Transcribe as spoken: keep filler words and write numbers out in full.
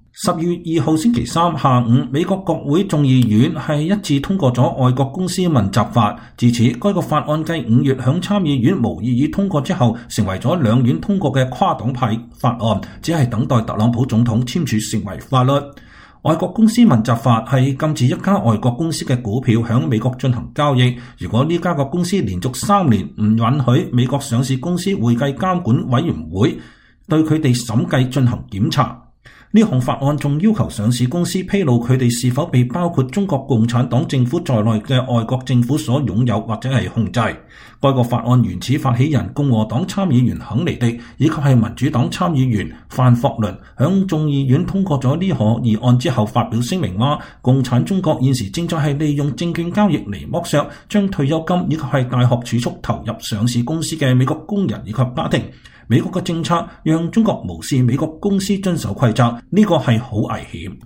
十月二號星期三下午，美國國會眾議院係一致通過咗外國公司問責法。自此，該個法案繼五月響參議院無異議通過之後，成為咗兩院通過嘅跨黨派法案，只係等待特朗普總統簽署成為法律。外國公司問責法係禁止一家外國公司嘅股票響美國進行交易。如果呢家個公司連續三年唔允許美國上市公司會計監管委員會對佢哋審計進行檢查。呢項法案仲要求上市公司披露佢哋是否被包括中國共產黨政府在內嘅外國政府所擁有或者係控制。該個法案原始發起人共和黨參議員肯尼迪以及係民主黨參議員范霍倫響眾議院通過咗呢項議案之後發表聲明話，共產中國現時正在係利用證券交易嚟剝削將退休金以及係大學儲蓄投入上市公司嘅美國工人以及家庭。美國嘅政策讓中國無視美國公司遵守規則，呢個係好危險。